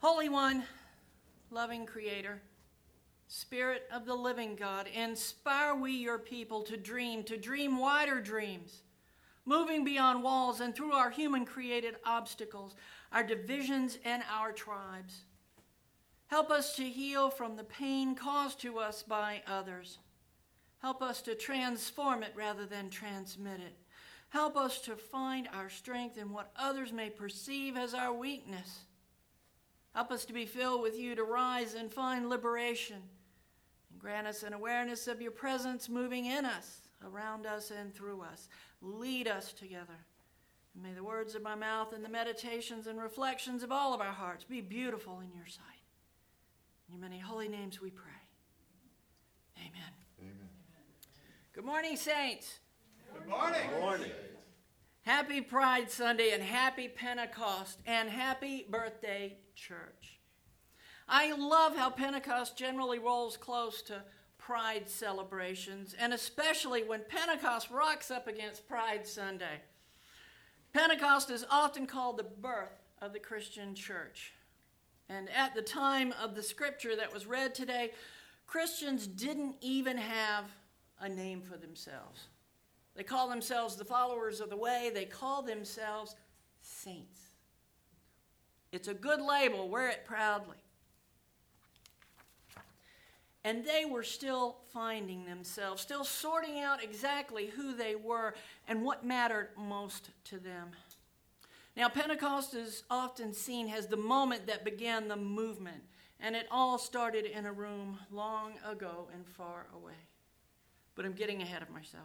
Holy One, loving Creator, Spirit of the living God, inspire we your people to dream wider dreams, moving beyond walls and through our human-created obstacles, our divisions and our tribes. Help us to heal from the pain caused to us by others. Help us to transform it rather than transmit it. Help us to find our strength in what others may perceive as our weakness. Help us to be filled with you, to rise and find liberation. And grant us an awareness of your presence moving in us, around us, and through us. Lead us together. And may the words of my mouth and the meditations and reflections of all of our hearts be beautiful in your sight. In your many holy names we pray. Amen. Amen. Good morning, saints. Good morning. Good morning. Happy Pride Sunday and happy Pentecost and happy birthday, church. I love how Pentecost generally rolls close to Pride celebrations, and especially when Pentecost rocks up against Pride Sunday. Pentecost is often called the birth of the Christian church. And at the time of the scripture that was read today, Christians didn't even have a name for themselves. They call themselves the followers of the way. They call themselves saints. It's a good label. Wear it proudly. And they were still finding themselves, still sorting out exactly who they were and what mattered most to them. Now, Pentecost is often seen as the moment that began the movement, and it all started in a room long ago and far away. But I'm getting ahead of myself.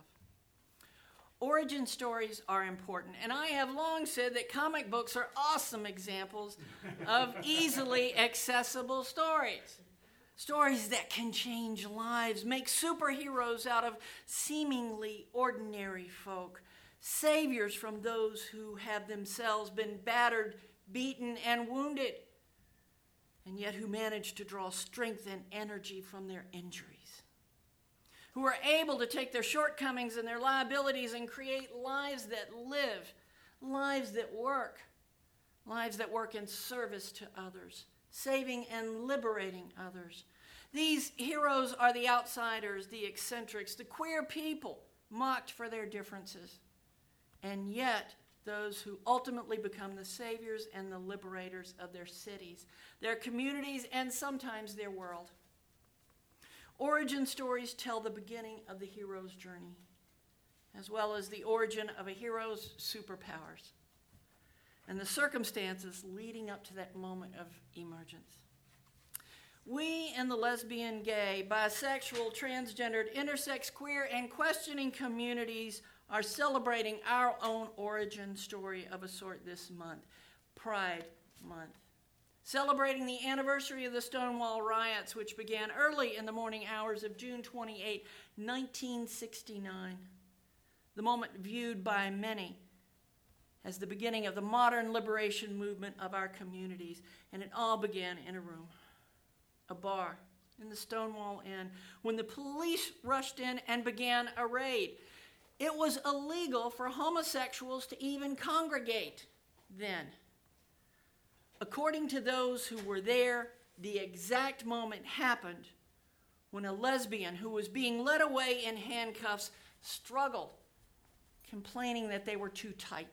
Origin stories are important, and I have long said that comic books are awesome examples of easily accessible stories. Stories that can change lives, make superheroes out of seemingly ordinary folk, saviors from those who have themselves been battered, beaten, and wounded, and yet who manage to draw strength and energy from their injuries. Who are able to take their shortcomings and their liabilities and create lives that live, lives that work in service to others, saving and liberating others. These heroes are the outsiders, the eccentrics, the queer people, mocked for their differences, and yet those who ultimately become the saviors and the liberators of their cities, their communities, and sometimes their world. Origin stories tell the beginning of the hero's journey, as well as the origin of a hero's superpowers, and the circumstances leading up to that moment of emergence. We in the lesbian, gay, bisexual, transgendered, intersex, queer, and questioning communities are celebrating our own origin story of a sort this month, Pride Month. Celebrating the anniversary of the Stonewall riots, which began early in the morning hours of June 28, 1969. The moment viewed by many as the beginning of the modern liberation movement of our communities. And it all began in a room, a bar in the Stonewall Inn, when the police rushed in and began a raid. It was illegal for homosexuals to even congregate then. According to those who were there, the exact moment happened when a lesbian who was being led away in handcuffs struggled, complaining that they were too tight.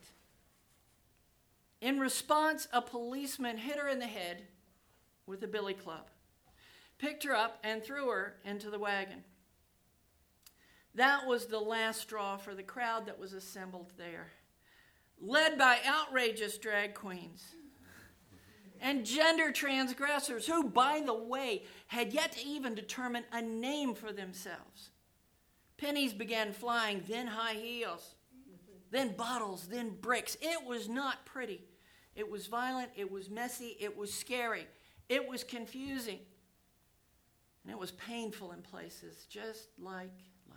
In response, a policeman hit her in the head with a billy club, picked her up, and threw her into the wagon. That was the last straw for the crowd that was assembled there, led by outrageous drag queens and gender transgressors who, by the way, had yet to even determine a name for themselves. Pennies began flying, then high heels, then bottles, then bricks. It was not pretty. It was violent, it was messy, it was scary, it was confusing, and it was painful in places, just like life.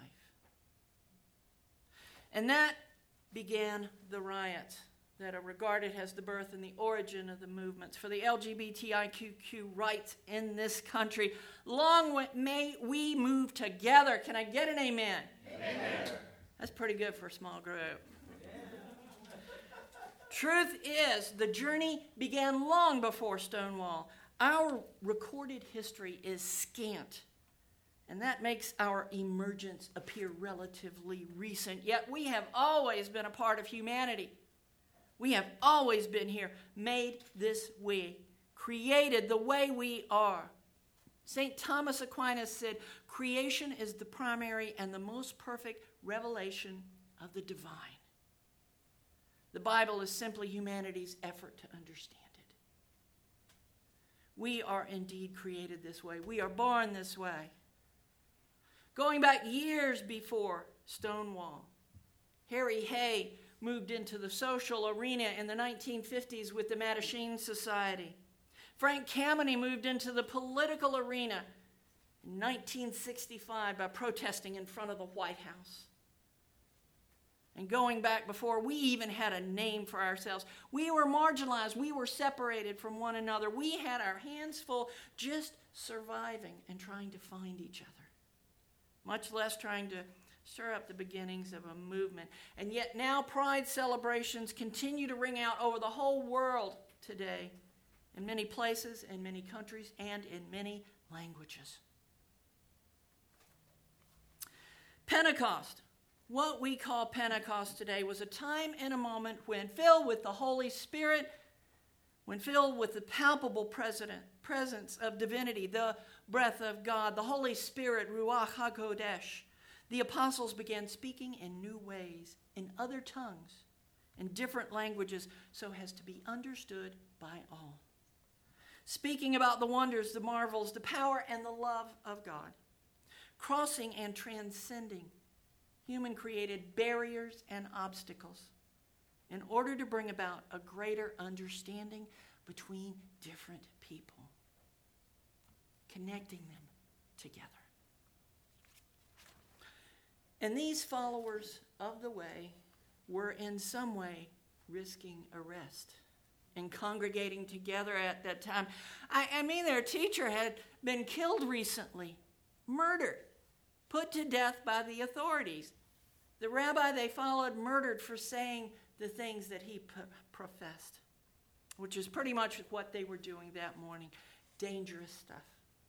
And that began the riots that are regarded as the birth and the origin of the movements for the LGBTIQ rights in this country. Long may we move together. Can I get an amen? Amen. That's pretty good for a small group. Truth is, the journey began long before Stonewall. Our recorded history is scant, and that makes our emergence appear relatively recent. Yet we have always been a part of humanity. We have always been here, made this way, created the way we are. St. Thomas Aquinas said, creation is the primary and the most perfect revelation of the divine. The Bible is simply humanity's effort to understand it. We are indeed created this way. We are born this way. Going back years before Stonewall, Harry Hay moved into the social arena in the 1950s with the Mattachine Society. Frank Kameny moved into the political arena in 1965 by protesting in front of the White House. And going back before we even had a name for ourselves, we were marginalized. We were separated from one another. We had our hands full just surviving and trying to find each other, much less trying to stir up the beginnings of a movement. And yet now pride celebrations continue to ring out over the whole world today, in many places, in many countries, and in many languages. Pentecost. What we call Pentecost today was a time and a moment when, filled with the Holy Spirit, when filled with the palpable presence of divinity, the breath of God, the Holy Spirit, Ruach HaKodesh, the apostles began speaking in new ways, in other tongues, in different languages, so as to be understood by all. Speaking about the wonders, the marvels, the power, and the love of God, crossing and transcending human-created barriers and obstacles in order to bring about a greater understanding between different people, connecting them together. And these followers of the way were in some way risking arrest and congregating together at that time. I mean, their teacher had been killed recently, murdered, put to death by the authorities. The rabbi they followed murdered for saying the things that he professed, which is pretty much what they were doing that morning. Dangerous stuff.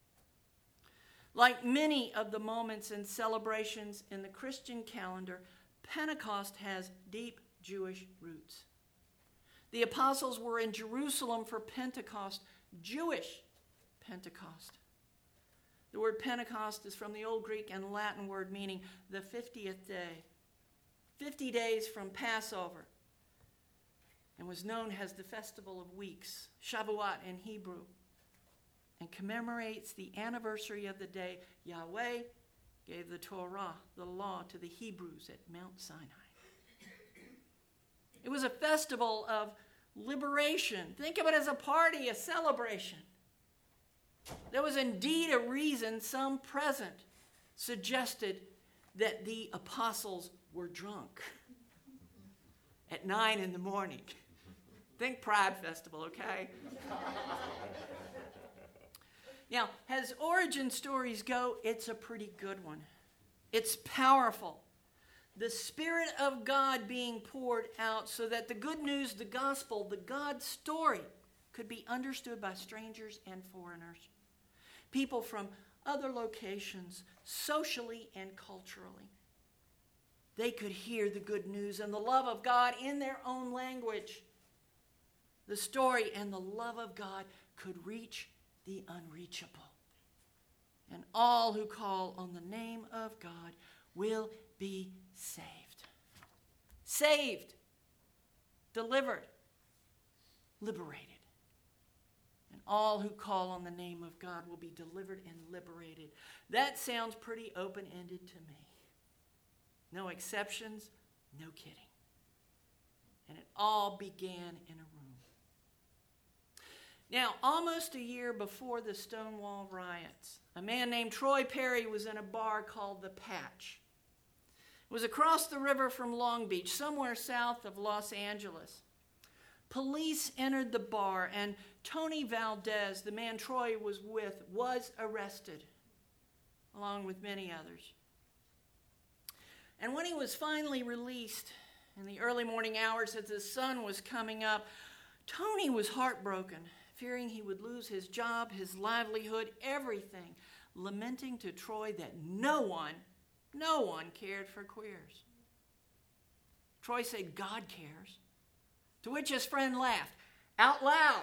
Like many of the moments and celebrations in the Christian calendar, Pentecost has deep Jewish roots. The apostles were in Jerusalem for Pentecost, Jewish Pentecost. The word Pentecost is from the Old Greek and Latin word meaning the 50th day. 50 days from Passover, and was known as the Festival of Weeks, Shavuot in Hebrew, and commemorates the anniversary of the day Yahweh gave the Torah, the law, to the Hebrews at Mount Sinai. It was a festival of liberation. Think of it as a party, a celebration. There was indeed a reason some present suggested that the apostles were drunk at 9 a.m. Think Pride Festival, okay? Now, as origin stories go, it's a pretty good one. It's powerful. The Spirit of God being poured out so that the good news, the gospel, the God story could be understood by strangers and foreigners. People from other locations, socially and culturally. They could hear the good news and the love of God in their own language. The story and the love of God could reach the unreachable. And all who call on the name of God will be saved. Saved, delivered, liberated. And all who call on the name of God will be delivered and liberated. That sounds pretty open-ended to me. No exceptions, no kidding. And it all began in a room. Now, almost a year before the Stonewall riots, a man named Troy Perry was in a bar called The Patch. It was across the river from Long Beach, somewhere south of Los Angeles. Police entered the bar, and Tony Valdez, the man Troy was with, was arrested, along with many others. And when he was finally released In the early morning hours as the sun was coming up, Tony was heartbroken, fearing he would lose his job, his livelihood, everything, lamenting to Troy that no one cared for queers. Troy said, "God cares." To which his friend laughed, out loud.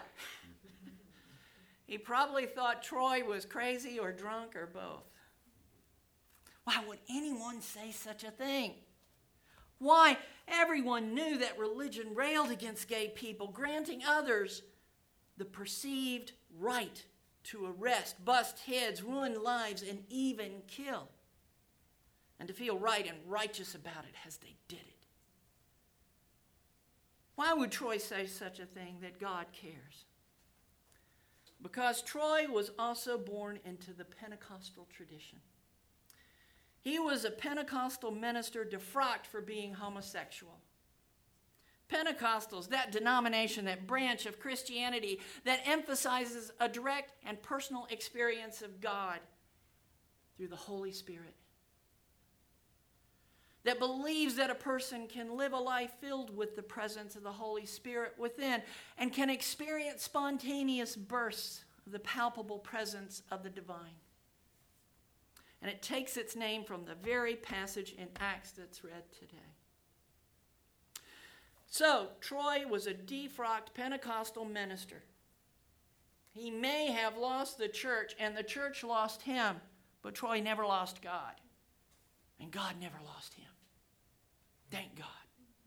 He probably thought Troy was crazy or drunk or both. Why would anyone say such a thing? Why, everyone knew that religion railed against gay people, granting others the perceived right to arrest, bust heads, ruin lives, and even kill, and to feel right and righteous about it as they did it. Why would Troy say such a thing, that God cares? Because Troy was also born into the Pentecostal tradition. He was a Pentecostal minister defrocked for being homosexual. Pentecostals, that denomination, that branch of Christianity that emphasizes a direct and personal experience of God through the Holy Spirit, that believes that a person can live a life filled with the presence of the Holy Spirit within and can experience spontaneous bursts of the palpable presence of the divine. And it takes its name from the very passage in Acts that's read today. So, Troy was a defrocked Pentecostal minister. He may have lost the church, and the church lost him, but Troy never lost God. And God never lost him. Thank God.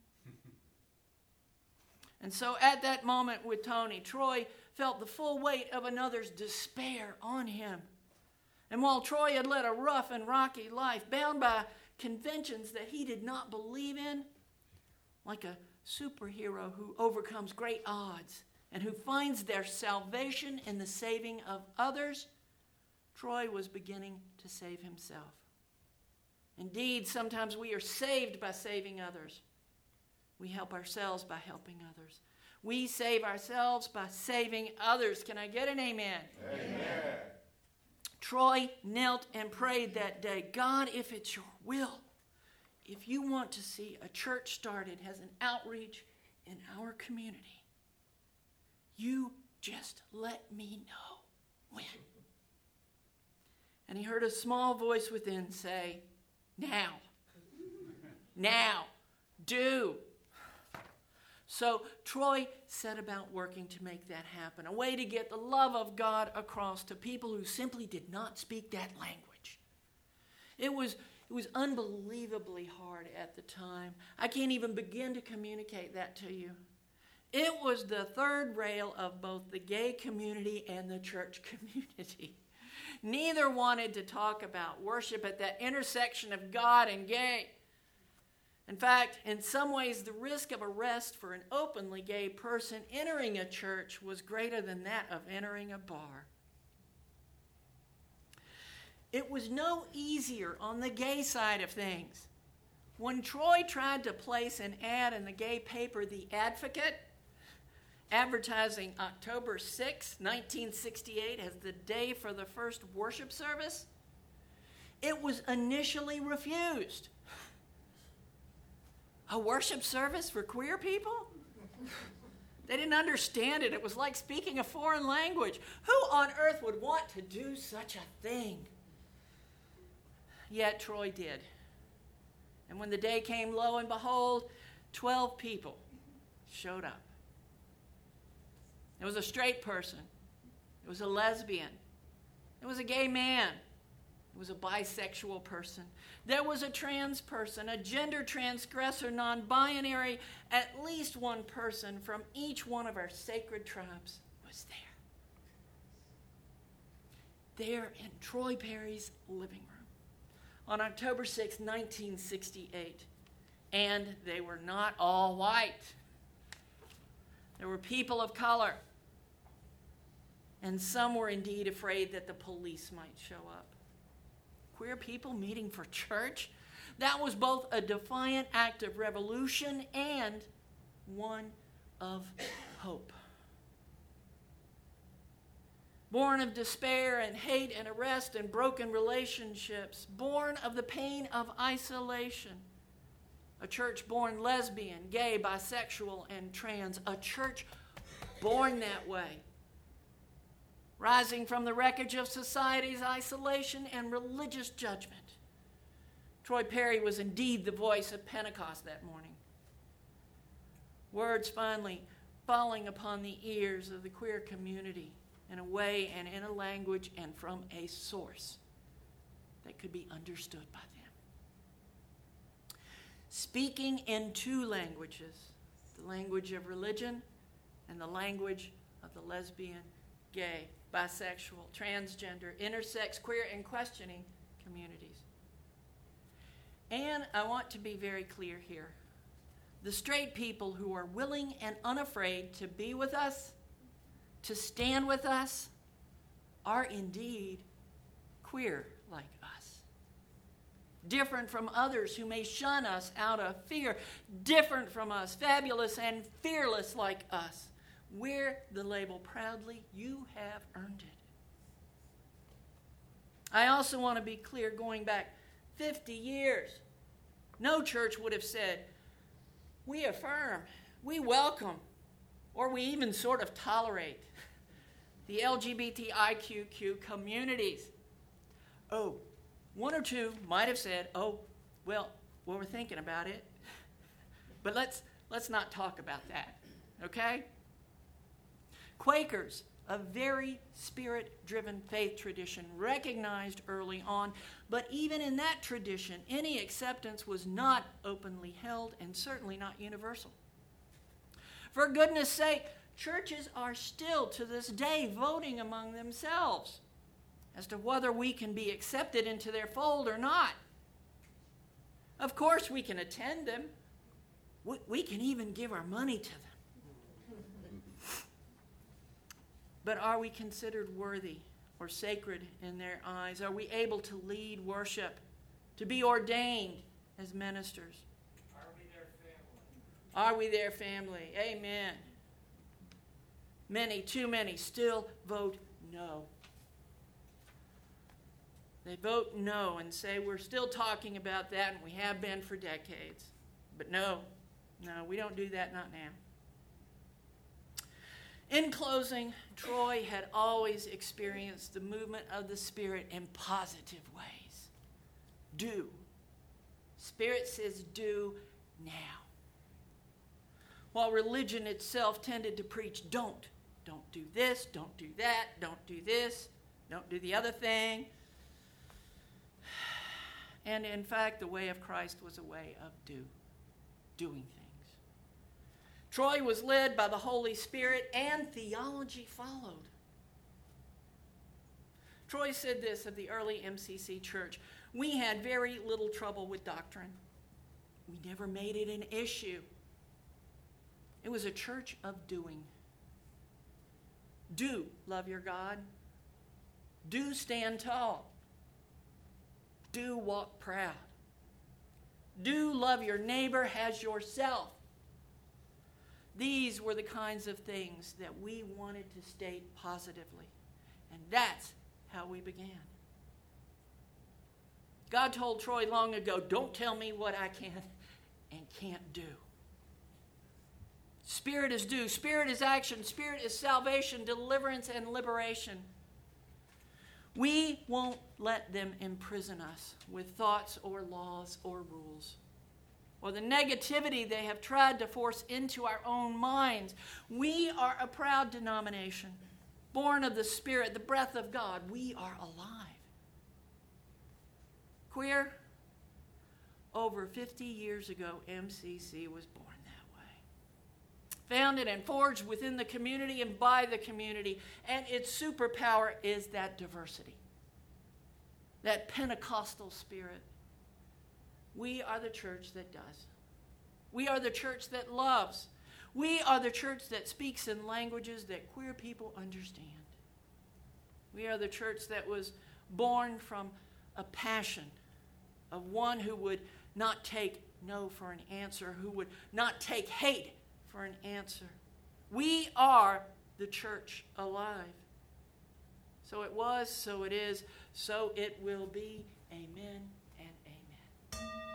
And so at that moment with Tony, Troy felt the full weight of another's despair on him. And while Troy had led a rough and rocky life, bound by conventions that he did not believe in, like a superhero who overcomes great odds and who finds their salvation in the saving of others, Troy was beginning to save himself. Indeed, sometimes we are saved by saving others. We help ourselves by helping others. We save ourselves by saving others. Can I get an amen? Amen. Troy knelt and prayed that day, God, if it's your will, if you want to see a church started as an outreach in our community, you just let me know when. And he heard a small voice within say, now, do. So Troy set about working to make that happen, a way to get the love of God across to people who simply did not speak that language. It was unbelievably hard at the time. I can't even begin to communicate that to you. It was the third rail of both the gay community and the church community. Neither wanted to talk about worship at that intersection of God and gay. In fact, in some ways, the risk of arrest for an openly gay person entering a church was greater than that of entering a bar. It was no easier on the gay side of things. When Troy tried to place an ad in the gay paper, The Advocate, advertising October 6, 1968 as the day for the first worship service, it was initially refused. A worship service for queer people? They didn't understand it. It was like speaking a foreign language. Who on earth would want to do such a thing? Yet Troy did. And when the day came, lo and behold, 12 people showed up. It was a straight person. It was a lesbian. It was a gay man. It was a bisexual person. There was a trans person, a gender transgressor, non-binary. At least one person from each one of our sacred tribes was there. There in Troy Perry's living room on October 6, 1968. And they were not all white. There were people of color. And some were indeed afraid that the police might show up. Queer people meeting for church? That was both a defiant act of revolution and one of hope. Born of despair and hate and arrest and broken relationships, born of the pain of isolation, A church born lesbian, gay, bisexual, and trans. A church born that way. Rising from the wreckage of society's isolation and religious judgment. Troy Perry was indeed the voice of Pentecost that morning. Words finally falling upon the ears of the queer community in a way and in a language and from a source that could be understood by them. Speaking in two languages, the language of religion and the language of the lesbian, gay, bisexual, transgender, intersex, queer, and questioning communities. And I want to be very clear here. The straight people who are willing and unafraid to be with us, to stand with us, are indeed queer like us. Different from others who may shun us out of fear. Different from us, fabulous and fearless like us. Wear the label proudly. You have earned it. I also want to be clear, going back 50 years, no church would have said, we affirm, we welcome, or we even sort of tolerate the LGBTIQ communities. Oh, one or two might have said, oh, well, we're thinking about it. But let's not talk about that, okay? Quakers, a very spirit-driven faith tradition, recognized early on, but even in that tradition, any acceptance was not openly held and certainly not universal. For goodness sake, churches are still to this day voting among themselves as to whether we can be accepted into their fold or not. Of course, we can attend them. We can even give our money to them. But are we considered worthy or sacred in their eyes? Are we able to lead worship, to be ordained as ministers? Are we their family? Are we their family? Amen. Many, too many, still vote no. They vote no and say we're still talking about that and we have been for decades. But no, we don't do that, not now. In closing, Troy had always experienced the movement of the Spirit in positive ways. Do. Spirit says do now. While religion itself tended to preach don't do this, don't do that, don't do this, don't do the other thing. And in fact, the way of Christ was a way of doing things. Troy was led by the Holy Spirit, and theology followed. Troy said this of the early MCC church: we had very little trouble with doctrine. We never made it an issue. It was a church of doing. Do love your God. Do stand tall. Do walk proud. Do love your neighbor as yourself. These were the kinds of things that we wanted to state positively. And that's how we began. God told Troy long ago, don't tell me what I can and can't do. Spirit is do. Spirit is action. Spirit is salvation, deliverance, and liberation. We won't let them imprison us with thoughts or laws or rules, or the negativity they have tried to force into our own minds. We are a proud denomination, born of the Spirit, the breath of God. We are alive. Queer, over 50 years ago, MCC was born that way. Founded and forged within the community and by the community, and its superpower is that diversity, that Pentecostal spirit. We are the church that does. We are the church that loves. We are the church that speaks in languages that queer people understand. We are the church that was born from a passion of one who would not take no for an answer, who would not take hate for an answer. We are the church alive. So it was, so it is, so it will be. Amen and amen.